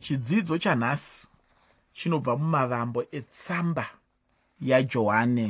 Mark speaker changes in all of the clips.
Speaker 1: Chidzidzo chanhasi chinobva mumavambo etsamba yaJohane.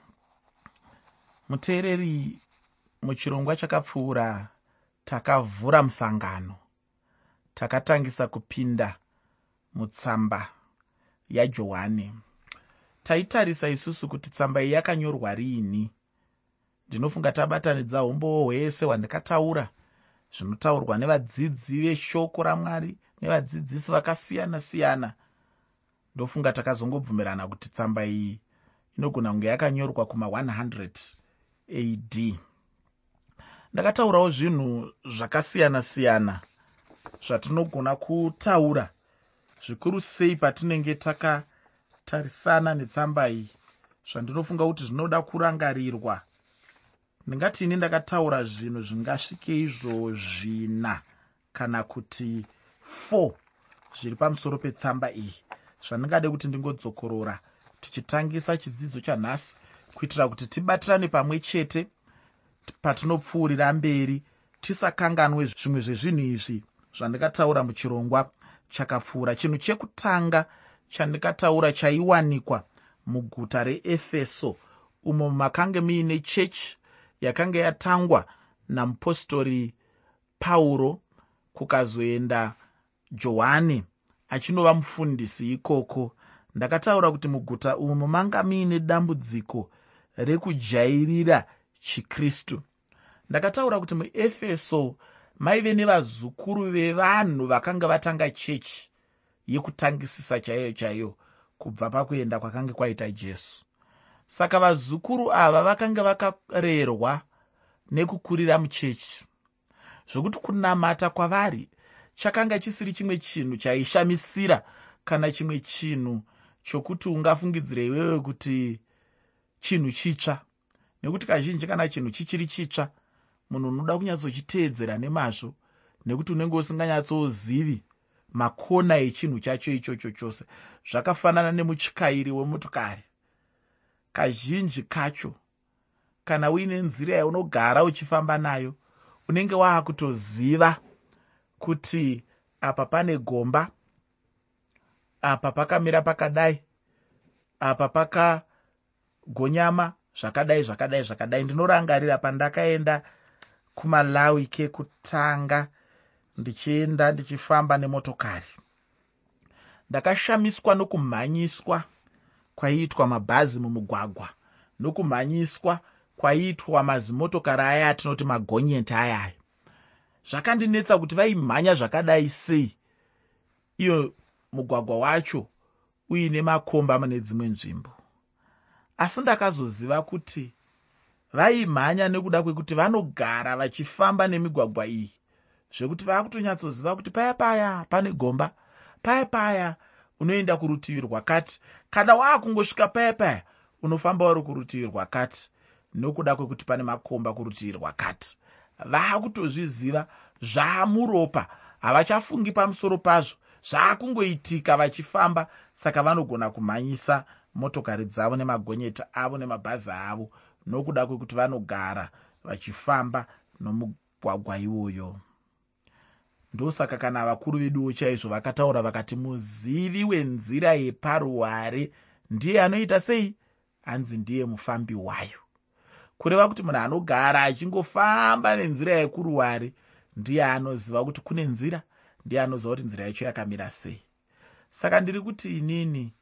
Speaker 1: Muteereri, muchirongwa chakapfuura takavhura musangano, takatangisa kupinda mutsamba yaJohane. Taitarisa isusu kuti tsamba iyi yakanyorwa riini. Ndinofunga tabatanidza umbowo hwese hwandakataura zvinotaurwa nevadzidzi veshoko raMwari nevadzidzisi vakasiyana siyana. Ndofunga takazongobvumirana kuti tsamba iyi inogona kunge yakanyorwa kuma 100 AD. Ndakataurawo zvinhu zvakasiyana siyana zvatinogona kutaura, zvikuru sei patinenge takatarisana netsamba iyi, zvandinofunga kuti zvinoda kurangarirwa. Ndingati ini ndakataura zvinhu zvingasvike izvo 4 kana kuti 4 zviri pamusoro petsamba iyi, zvandingade kuti ndingodzokorora tichitangisa chidzidzo chanhasi, kuitira kuti tibatirane pamwe chete patinopfuurira mberi, tisakanganwe zvimwe zvezvinhu izvi zvandikataura muchirongwa chakapfuura. Chinhu chekutanga chandikataura chaiwanikwa muguta reEfeso, umo makange muine chechi yakanga yatangwa namupostori Pauro, kukazoenda Johani achinova mufundisi ikoko. Ndakataura kuti muguta umu manga muine dambudziko rekujairira chiKristu. Ndakataura kuti muEfeso maive nevazukuru vevanhu vakanga vatanga chechi yekutangisisa chaiyo chaiyo kubva pakuenda kwakanga kwaita Jesu. Saka vazukuru ava vakanga vakarerwa nekukurira muchechi, zvokuti kunamata kwavari chakanga chisiri chimwe chinhu chaishamisira kana chimwe chinhu chokuti ungafungidzire iwewe kuti chinhu chitsva. Nekuti kazhinji kana chinhu chichiri chitsva, munhu unoda kunyatsochiteedzera nemazvo, nekuti unenge usinganyatsozivi makona echinhu chacho ichocho chose. Zvakafanana nemuchikairi wemotokari. Kazhinji kacho, kana uine nzira yaunogara uchifamba nayo, unenge waakutoziva kuti apa pane gomba, apa pakamira pakadai, apa pakagonyama zvakadai zvakadai zvakadai. Ndinorangarira pandakaenda kuMalawi kekutanga ndichienda ndichifamba nemotokari, ndakashamiswa nokumhanyiswa kwaiitwa mabhazi mumugwagwa, nokumhanyiswa kwaiitwa mazimotokari aya atinoti magonyeti aya. Zvakandinetsa kuti vaimhanya zvakadai sei iyo mugwagwa wacho uine makomba mune dzimwe nzvimbo. Asi ndakazoziva kuti vaimhanya nekuda kwekuti vanogara vachifamba nemigwagwa iyi, zvekuti vakutonyatsoziva kuti paya paya pane gomba, paya paya unoenda kurutivi rwakati, kana waakungosvika paya paya unofamba uri kurutivi rwakati, nokuda kwekuti pane makomba kurutivi rwakati. Vaakutozviziva, zvaamuropa, havachafungi pamusoro pazvo, zvaakungoitika vachifamba. Saka vanogona kumhanyisa motokari dzavo nemagonyeti avo nemabhazi avo, nokuda kwekuti vanogara vachifamba nomugwagwa iwoyo. Ndosaka kana vakuru veduwo chaizvo vakataura vakati, muzivi wenzira yeparuware ndiye anoita sei? Hanzi ndiye mufambi wayo. Kureva kuti munhu anogara achingofamba nenzira yekuruware ndiye anoziva kuti kune nzira, ndiye anoziva kuti nzira yacho yakamira sei. Saka ndiri kuti inini,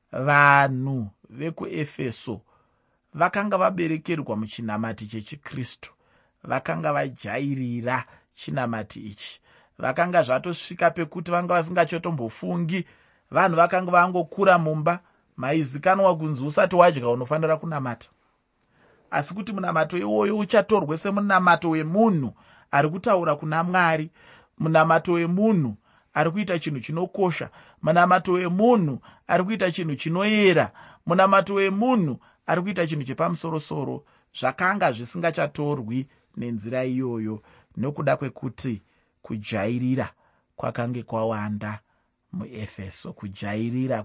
Speaker 1: vanhu vekuEfeso vakanga vaberekerwa muchinamati chechiKristu, vakanga vajairira chinamati ichi, vakanga zvatosvika pekuti vanga vasingachotombofungi. Vanhu vakanga vangokura mumba, maizikanwa kunzi usati wadya unofanira kunamata. Asi kuti munamato iwoyo uchatorwe semunamato wemunhu ari kutaura kuna Mwari, munamato wemunhu ari kuita chinhu chinokosha, munamato wemunhu ari kuita chinhu chinoyera, munamato wemunhu ari kuita chinhu chepamusoro-soro. Zvakanga zvisingachatorwi nenzira iyoyo, nokuda kwekuti kujairira kwakange kwawanda muEfeso. Kujairira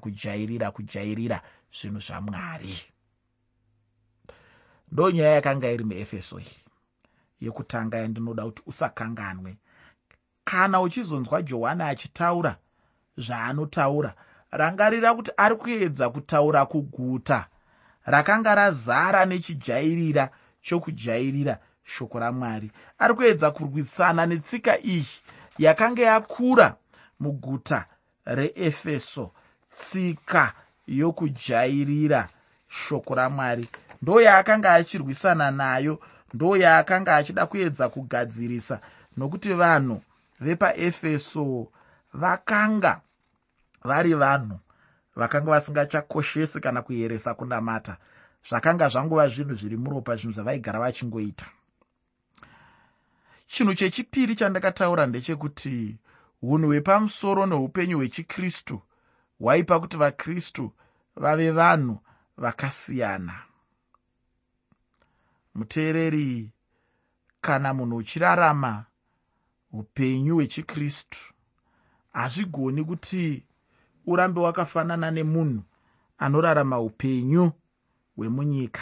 Speaker 1: zvinhu zvaMwari. Ndonyaya yakanga iri muEfeso iyi yekutanga yandinoda kuti usakanganwe. Kana uchizonzwa Johani achitaura zvaanotaura. Rangarira kuti ari kuedza kutaura kuguta rakanga razara nechijairira chokujairira shoko raMwari. Ari kuedza kurwisana netsika iyi yakanga yakura muguta reEfeso, tsika yokujairira shoko raMwari. Ndo yaakanga achirwisana nayo, ndo yaakanga achida kuedza kugadzirisa, nokuti vanhu vepaEfeso vakanga vari vanhu vakanga vasingachakoshesi kana kuyeresa kunamata. Zvakanga zvangova zvinhu zviri muropa, zvinhu zvavaigara vachingoita. Chinhu chechipiri chandakataura ndechekuti hunhu hwepamusoro neupenyu hwechikristu hwaipa kuti vakristu vave vanhu vakasiyana. Muteereri, kana munhu uchirarama upenyu hwechikristu, hazvigoni kuti urambe wakafanana nemunhu anorarama upenyu hwemunyika.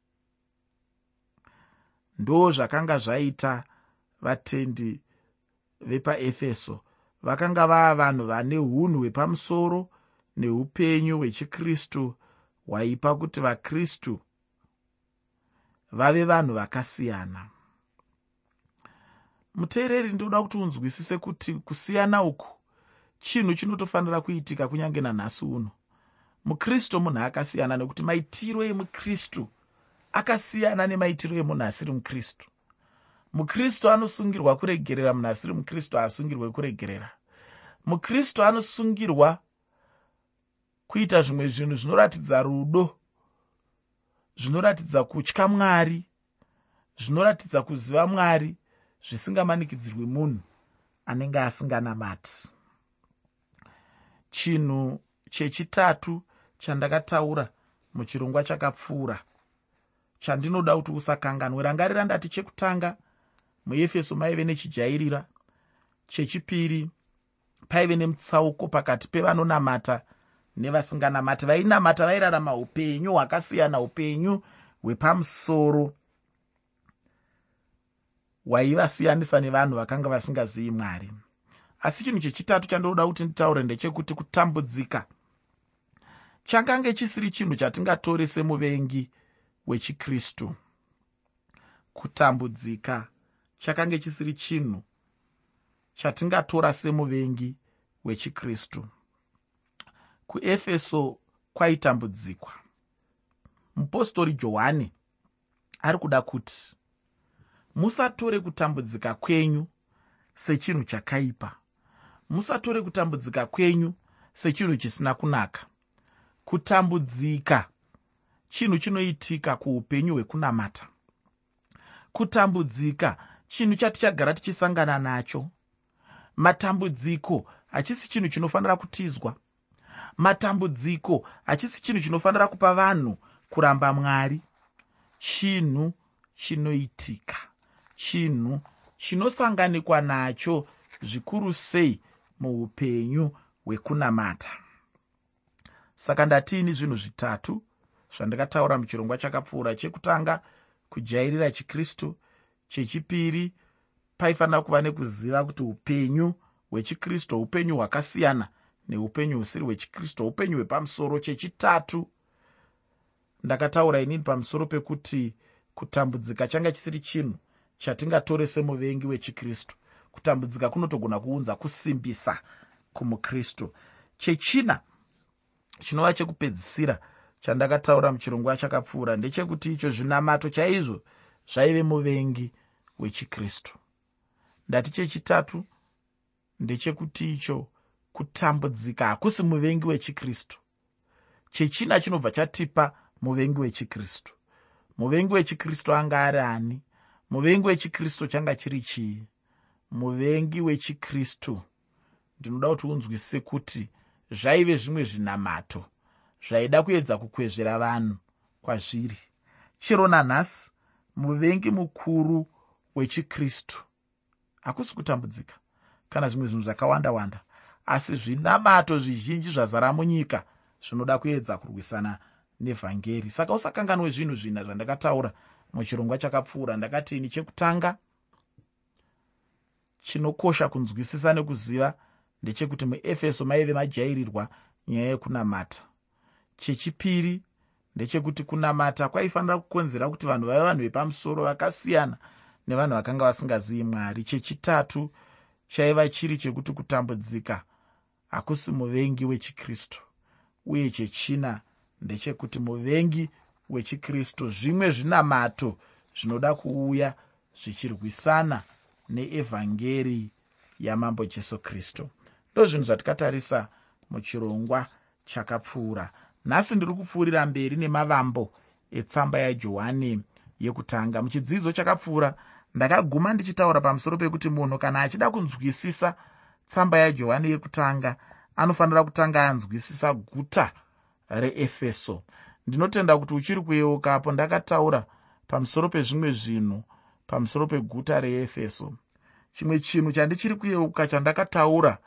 Speaker 1: Ndo zvakanga zvaita vatendi vepaEfeso. Vakanga vava vanhu vane hunhu hwepamusoro neupenyu hwechikristu hwaipa kuti vakristu vave vanhu vakasiyana. Muteereri, ndoda kuti unzwisise kuti kusiyana uku chinhu chinotofanira kuitika kunyange nanhasi uno. Mukristu munhu akasiyana, nekuti maitiro emukristu akasiyana nemaitiro emunhu asiri mukristu. Mukristu anosungirwa kuregerera, munhu asiri mukristu haasungirwe kuregerera. Mukristu anosungirwa kuita zvimwe zvinhu zvinoratidza rudo, zvinoratidza kutya Mwari, zvinoratidza kuziva Mwari, zvisingamanikidzirwi munhu anenge asinganamati. Chinhu chechitatu chandakataura muchirongwa chakapfuura, chandinoda kuti usakanganwe. Rangarira ndati chekutanga muEfeso maive nechijairira, chechipiri paive nemutsauko pakati pevanonamata nevasinganamati. Vainamata vairarama upenyu hwakasiyana, upenyu hwepamusoro hwaivasiyanisa nevanhu vakanga vasingazivi Mwari. Asi chinhu chechitatu chandinoda kuti nditaure ndechekuti kutambudzika chakanga chisiri chinhu chatingatore semuvengi wechikristu. Kutambudzika chakanga chisiri chinhu chatingatora semuvengi wechikristu. KuEfeso kwaitambudzikwa. Mupostori Johani ari kuda kuti musatore kutambudzika kwenyu sechinhu chakaipa, musatore kutambudzika kwenyu sechinhu chisina kunaka. Kutambudzika chinhu chinoitika kuupenyu hwekunamata. Kutambudzika chinhu chatichagara tichisangana nacho. Matambudziko hachisi chinhu chinofanira kutizwa. Matambudziko hachisi chinhu chinofanira kupa vanhu kuramba Mwari. Chinhu chinoitika, chinhu chinosanganikwa nacho zvikuru sei muupenyu hwekunamata. Saka ndatini zvinhu zvitatu zvandakataura muchirongwa chakapfuura. Chekutanga, kujairira chikristu. Chechipiri, paifanira kuva nekuziva kuti upenyu hwechikristu upenyu hwakasiyana neupenyu husiri hwechikristu, upenyu hwepamusoro. Chechitatu, ndakataura inini pamusoro pekuti kutambudzika changa chisiri chinhu chatingatore semuvengi wechikristu. Kutambudzika kunotogona kuunza kusimbisa kumukristu. Chechina, chinova chekupedzisira chandakataura muchirongwa chakapfuura, ndechekuti icho zvinamato chaizvo zvaive muvengi wechikristu. Ndati chechitatu ndechekuti icho kutambudzika hakusi muvengi wechikristu. Chechina chinobva chatipa muvengi wechikristu. Muvengi wechikristu anga ari ani? Muvengi wechikristu changa chiri chii? Muvengi wechikristu, ndinoda kuti unzwisise kuti zvaive zvimwe zvinamato zvaida kuedza kukwezvera vanhu kwazviri. Chero nanhasi muvengi mukuru wechikristu hakusi kutambudzika kana zvimwe zvinhu zvakawanda-wanda, asi zvinamato zvizhinji zvazara munyika zvinoda kuedza kurwisana nevhangeri. Saka usakanganwe zvinhu zvina zvandakataura muchirongwa chakapfuura. Ndakatini? Chekutanga, chinokosha kunzwisisa nekuziva ndechekuti muEfeso maive majairirwa nyaya yekunamata. Chechipiri ndechekuti kunamata kwaifanira kukonzera kuti vanhu vaive vanhu vepamusoro vakasiyana nevanhu vakanga vasingazivi Mwari. Chechitatu chaiva chiri chekuti kutambudzika hakusi muvengi wechiKristu. Uye chechina ndechekuti muvengi wechikristu zvimwe zvinamato zvinoda kuuya zvichirwisana neevhangeri yamambo Jesu Kristu. Ndozvinhu zvatikatarisa muchirongwa chakapfuura. Nhasi ndiri kupfuurira mberi nemavambo etsamba yaJohani yekutanga. Muchidzidzo chakapfuura ndakaguma ndichitaura pamusoro pekuti munhu kana achida kunzwisisa tsamba yaJohani yekutanga anofanira kutanga anzwisisa guta reEfeso. Ndinotenda kuti uchiri kuyeukapo ndakataura pamusoro pezvimwe zvinhu pamusoro peguta reEfeso. Chimwe chinhu chandichiri kuyeuka chandakataura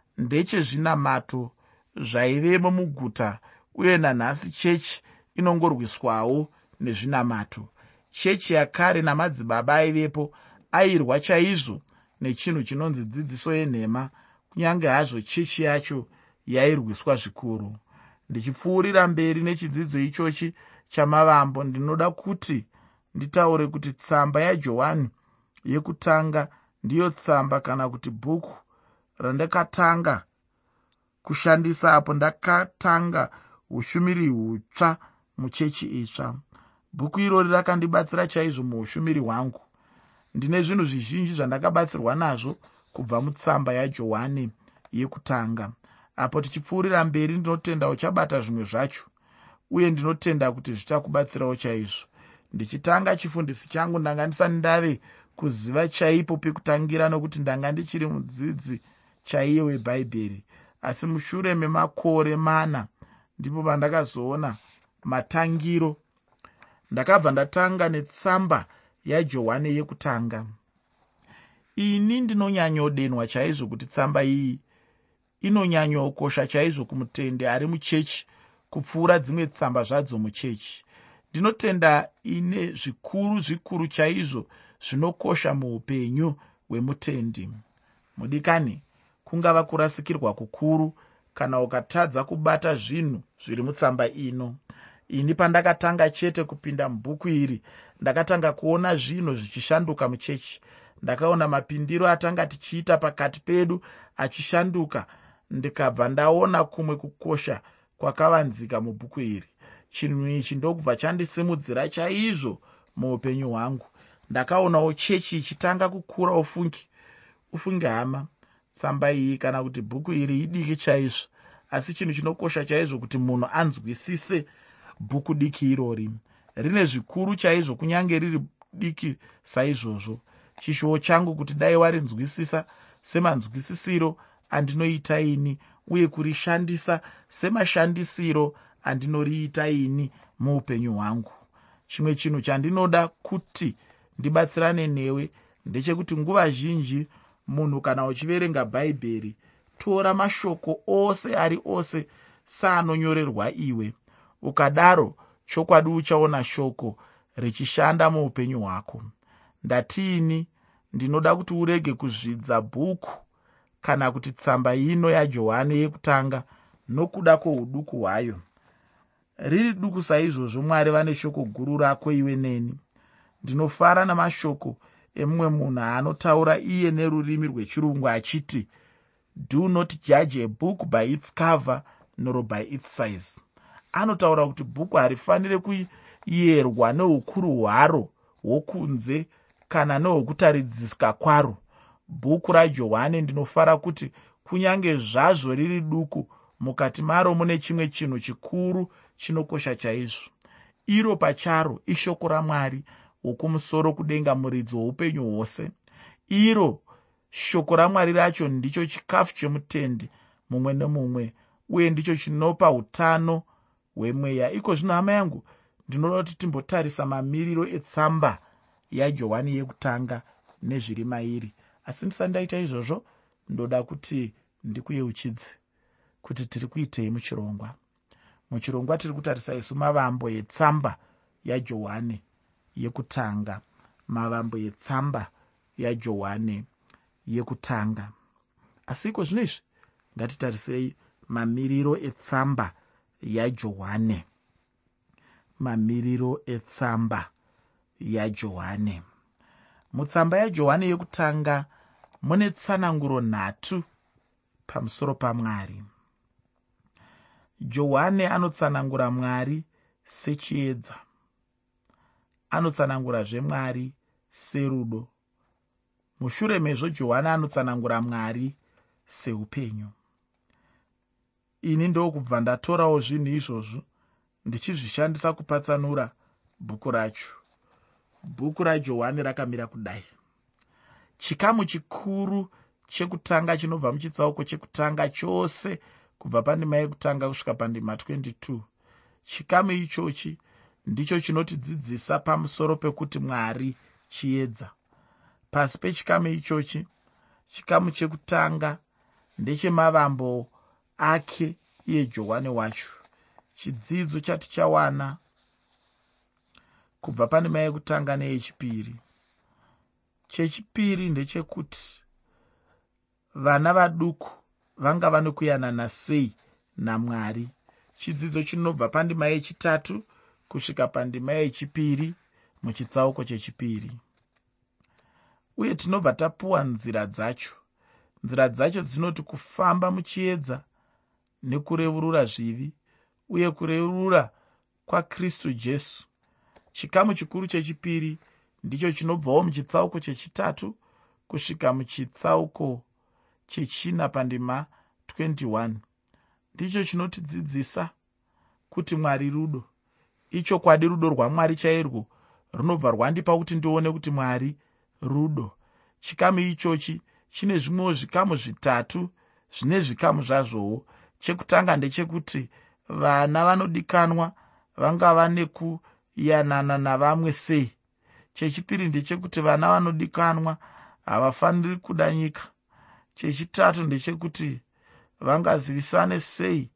Speaker 1: ndechezvinamato zvaivemo muguta, uye nanhasi chechi inongorwiswawo nezvinamato. Chechi yakare namadzibaba aivepo airwa chaizvo nechinhu chinonzi dzidziso yenhema, kunyange hazvo chechi yacho yairwiswa zvikuru. Ndichipfuurira mberi nechidzidzo ichochi chamavambo, ndinoda kuti nditaure kuti tsamba yaJohani yekutanga ndiyo tsamba kana kuti bhuku randakatanga kushandisa apo ndakatanga ushumiri hutsva muchechi itsva. Bhuku irori rakandibatsira chaizvo muushumiri hwangu. Ndine zvinhu zvizhinji zvandakabatsirwa nazvo kubva mutsamba yaJohani yekutanga. Apo tichipfuurira mberi ndinotenda uchabata zvimwe zvacho, uye ndinotenda kuti zvichakubatsirawo chaizvo. Ndichitanga chifundisi changu ndanga ndisati ndave kuziva chaipo pekutangira, nokuti ndanga ndichiri mudzidzi chaiye webhaibheri. Asi mushure memakore 4 ndipo pandakazoona matangiro. Ndakabva ndatanga netsamba yaJohani yekutanga. Ini ndinonyanyodenwa chaizvo kuti tsamba iyi inonyanyokosha chaizvo kumutende ari muchechi kupfuura dzimwe tsamba zvadzo muchechi. Ndinotenda ine zvikuru chaizvo zvinokosha muupenyu hwemutendi. Mudikani, kungava kurasikirwa kukuru kana ukatadza kubata zvinhu zviri mutsamba ino. Ini pandakatanga chete kupinda mubhuku iri ndakatanga kuona zvinhu zvichishanduka muchechi. Ndakaona mapindiro atanga tichiita pakati pedu achishanduka, ndikabva ndaona kumwe kukosha kwakavanzika mubhuku iri. Chinhu ichi ndokubva chandisimudzira chaizvo muupenyu hwangu. Ndakaonawo chechi ichitanga kukura. Ufunge hama, tsamba iyi kana kuti bhuku iri idiki chaizvo, asi chinhu chinokosha chaizvo kuti munhu anzwisise bhuku diki irori. Rine zvikuru chaizvo kunyange riri diki saizvozvo. Chishuwo changu kuti dai warinzwisisa semanzwisisiro andinoita ini, uye kurishandisa semashandisiro andinoriita ini muupenyu hwangu. Chimwe chinhu chandinoda kuti ndibatsirane newe ndechekuti nguva zhinji munhu kana uchiverenga bhaibheri, tora mashoko ose ari ose saanonyorerwa iwe. Ukadaro chokwadi uchaona shoko richishanda muupenyu hwako. Ndatiini, ndinoda kuti urege kuzvidza bhuku kana kuti tsamba ino yaJohani yekutanga nokuda kwouduku hwayo. Riri duku saizvozvo Mwari vane shoko guru rako iwe neni. Ndinofara namashoko emumwe munhu anotaura iye nerurimi rwechirungu achiti, "Do not judge a book by its cover nor by its size." Anotaura kuti bhuku harifanire kuyerwa neukuru hwaro hwokunze kana nehwokutaridzika kwaro. Bhuku raJohani ndinofara kuti kunyange zvazvo riri duku, mukati maro mune chimwe chinhu chikuru chinokosha chaizvo. Iro pacharo ishoko raMwari wokumusoro kudenga, muridzi woupenyu hwose. Iro shoko raMwari racho ndicho chikafu chemutendi mumwe nemumwe, uye ndicho chinopa utano hwemweya. Iko zvino hama yangu, ndinoda kuti timbotarisa mamiriro etsamba yaJohani yekutanga nezviri mairi. Asi ndisati ndaita izvozvo, ndoda kuti ndikuyeuchidze kuti tiri kuitei muchirongwa. Muchirongwa tiri kutarisa isu mavambo etsamba yaJohani yekutanga. Mavambo etsamba yaJohani yekutanga. Asi iko zvino izvi Ngatitarisei mamiriro etsamba yaJohane. Mamiriro etsamba yaJohane. Mutsamba yaJohane yekutanga mune tsananguro 3 pamusoro paMwari. Johane anotsanangura Mwari sechiedza. Anotsanangura Mwari serudo. Mushure mezvo Johane anotsanangura Mwari seupenyu. Ini ndokubva ndatorawo zvinhu izvozvo ndichizvishandisa kupatsanura bhuku racho. Bhuku raJohane rakamira kudai. Chikamu chikuru chekutanga chinobva muchitsauko chekutanga chose kubva pandima yekutanga kusvika pandima 22. Chikamu ichochi ndicho chinotidzidzisa pamusoro pekuti Mwari chiedza. Pasi pechikamu ichochi, chikamu chekutanga ndechemavambo ake iye Johane wacho. Chidzidzo chatichawana kubva pandima yekutanga neyechipiri. Chechipiri ndechekuti vana vaduku vanga vane kuyanana sei naMwari. Chidzidzo chinobva pandima yechitatu kusvika pandima yechipiri muchitsauko chechipiri. Uye tinobva tapuwa nzira dzacho. Nzira dzacho dzinoti kufamba muchiedza nekurevurura zvivi uye kurevurura kwaKristu Jesu. Chikamu chikuru chechipiri ndicho chinobvawo muchitsauko chechitatu kusvika muchitsauko chechina pandima 21. Ndicho chinotidzidzisa kuti Mwari rudo. Ichokwadi rudo rwaMwari chairwo runobva rwandipa kuti ndione kuti Mwari rudo. Chikamu ichochi chine zvimwewo zvikamu zvitatu zvine zvikamu zvazvowo. Chekutanga ndechekuti vana vanodikanwa vanga vane kuyanana navamwe sei. Chechipiri ndechekuti vana vanodikanwa havafaniri kuda nyika. Chechitatu ndechekuti vangazivisane sei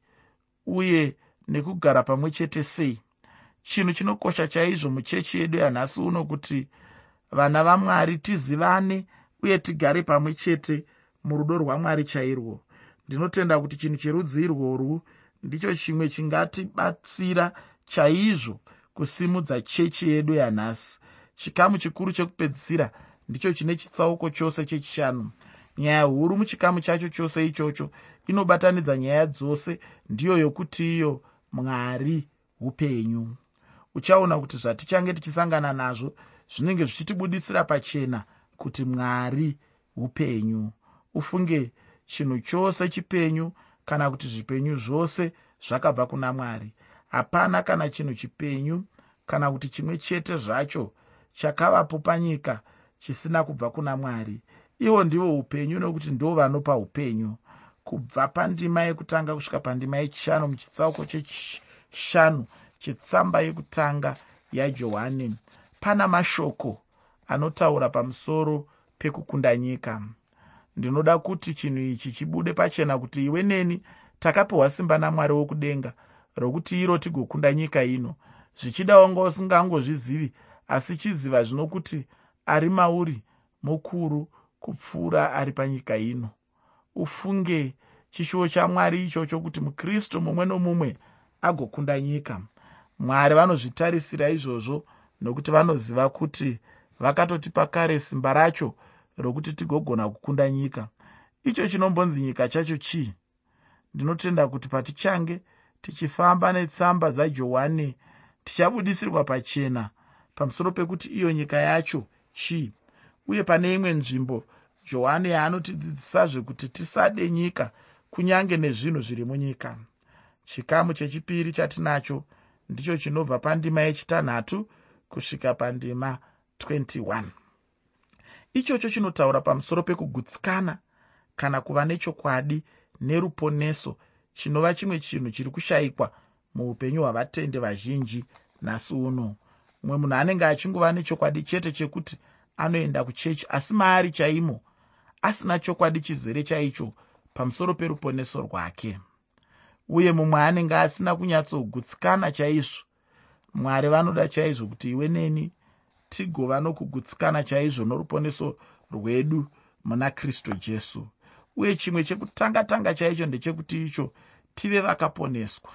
Speaker 1: uye nekugara pamwe chete sei. Chinhu chinokosha chaizvo muchechi yedu yanhasi uno kuti vana vaMwari tizivane uye tigare pamwe chete murudo rwaMwari chairwo. Ndinotenda kuti chinhu cherudzi irworwu ndicho chimwe chingatibatsira chaizvo kusimudza chechi yedu yanhasi. Chikamu chikuru chekupedzisira ndicho chine chitsauko chose chechishanu. Nyaya huru muchikamu chacho chose ichocho inobatanidza nyaya dzose, ndiyo yokuti iyo Mwari upenyu. Uchaona kuti zvatichange tichisangana nazvo zvinenge zvichitibudisira pachena kuti Mwari upenyu. Ufunge chinhu chose chipenyu kana kuti zvipenyu zvose zvakabva kuna Mwari. Hapana kana chinhu chipenyu kana kuti chimwe chete zvacho chakavapo panyika chisina kubva kuna Mwari. Ivo ndivo upenyu nokuti ndo vanopa upenyu. Kubva pandima yekutanga kusvika pandima yechishanu muchitsauko chechishanu chetsamba yekutanga yaJohane pana mashoko anotaura pamusoro pekukunda nyika. Ndinoda kuti chinhu ichi chibude pachena kuti iwe neni takapiwa simba naMwari wokudenga rokuti iro tigokunda nyika ino. Zvichida wanga usingangozvizivi, asi chiziva zvino kuti ari mauri mukuru kupfuura ari panyika ino. Ufunge chishuwo chaMwari ichocho kuti muKristu mumwe nomumwe agokunda nyika. Mwari vanozvitarisira izvozvo nokuti vanoziva kuti vakatotipa kare simba racho rokuti tigogona kukunda nyika. Icho chinombonzi nyika chacho chii? Ndinotenda kuti patichange tichifamba netsamba dzaJohane tichabudisirwa pachena pamusoro pekuti iyo nyika yacho chii. Uye pane imwe nzvimbo Johane yaanotidzidzisazve kuti tisade nyika kunyange nezvinhu zviri munyika. Chikamu chechipiri chatinacho ndicho chinobva pandima yechitanhatu kusvika pandima 21. Ichocho chinotaura pamusoro pekugutsikana kana kuva nechokwadi neruponeso, chinova chimwe chinhu chiri kushayikwa muupenyu hwavatende vazhinji nhasi uno. Mumwe munhu anenge achingova nechokwadi chete chekuti anoenda kuchechi, asi maari chaimo asina chokwadi chizere chaicho pamusoro peruponeso rwake. Uye mumwe anenge asina kunyatsogutsikana chaizvo. Mwari vanoda chaizvo kuti iwe neni tigova nokugutsikana chaizvo noruponeso rwedu muna Kristu Jesu. uye chimwe chekutanga chaicho ndechekuti icho tive vakaponeswa.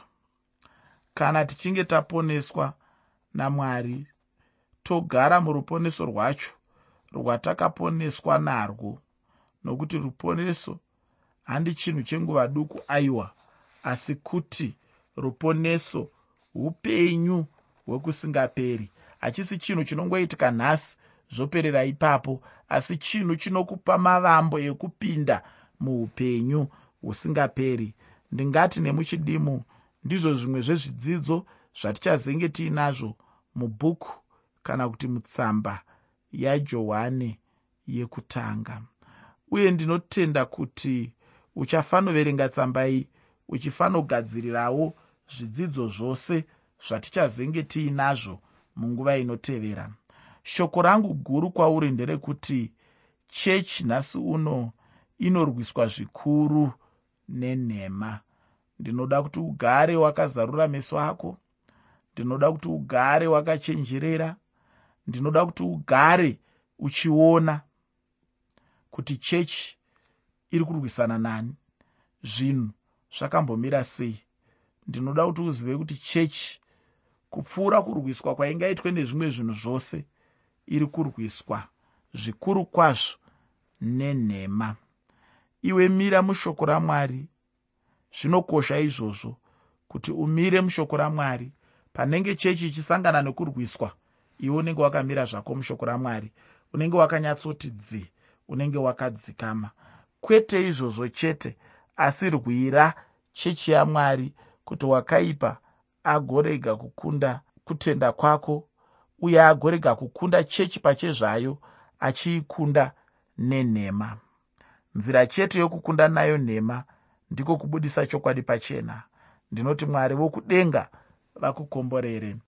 Speaker 1: Kana tichinge taponeswa naMwari, togara muruponeso rwacho rwatakaponeswa narwo, nokuti ruponeso handi chinhu chenguva duku aiwa, asi kuti ruponeso upenyu hwekusingaperi. Hachisi chinhu chinongoitika nhasi zvoperera ipapo, asi chinhu chinokupa mavambo ekupinda muupenyu husingaperi. Ndingati nemuchidimu ndizvo zvimwe zvezvidzidzo zvatichazenge tiinazvo mubhuku kana kuti mutsamba yaJohane yekutanga. Uye ndinotenda kuti uchafanoverenga tsamba iyi uchifanogadzirirawo zvidzidzo zvose zvatichazenge tiinazvo munguva inotevera. Shoko rangu guru kwauri nderekuti chechi nhasi uno inorwiswa zvikuru nenhema. Ndinoda kuti ugare wakazarura meso ako, ndinoda kuti ugare wakachenjerera, ndinoda kuti ugare uchiona kuti chechi iri kurwisana nani, zvinhu zvakambomira sei. Ndinoda kuti uzive kuti chechi, kupfuura kurwiswa kwaingaitwe nezvimwe zvinhu zvose, iri kurwiswa zvikuru kwazvo nenhema. Iwe mira mushoko raMwari. Zvinokosha izvozvo kuti umire mushoko raMwari. Panenge chechi ichisangana nekurwiswa, iwe unenge wakamira zvako mushoko raMwari, unenge wakanyatsoti dzi, unenge wakadzikama. Kwete izvozvo chete, asi rwira chechi yaMwari kuti wakaipa agorega kukunda kutenda kwako, uye agorega kukunda chechi pachezvayo, achiikunda nenhema. Nzira chete yokukunda nayo nhema ndiko kubudisa chokwadi pachena. Ndinoti Mwari wokudenga vakukomborere.